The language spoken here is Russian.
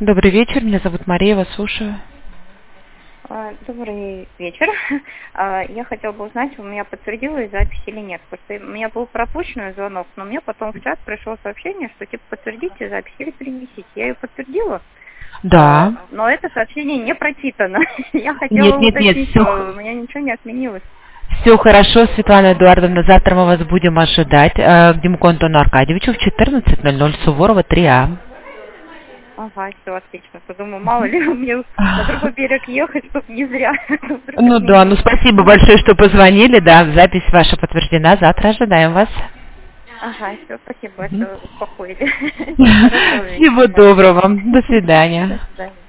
Добрый вечер, меня зовут Мария, вас слушаю. Добрый вечер. Я хотела бы узнать, у меня подтвердилась запись или нет. Потому что у меня был пропущенный звонок, но мне потом в чат пришло сообщение, что типа подтвердите запись или перенесите. Я ее подтвердила, Да. но это сообщение не прочитано. Я хотела Нет, уточнить, все, что у меня ничего не отменилось. все хорошо, Светлана Эдуардовна, завтра мы вас будем ожидать к Димку Антону Аркадьевичу в 14:00, Суворова, 3А. Ага, все отлично. Подумаю, мало ли мне на другой берег ехать, чтобы не зря. Ну да, спасибо большое, что позвонили, да, запись ваша подтверждена, завтра ожидаем вас. Ага, все, спасибо, что успокоили. Всего доброго вам, до свидания. До свидания.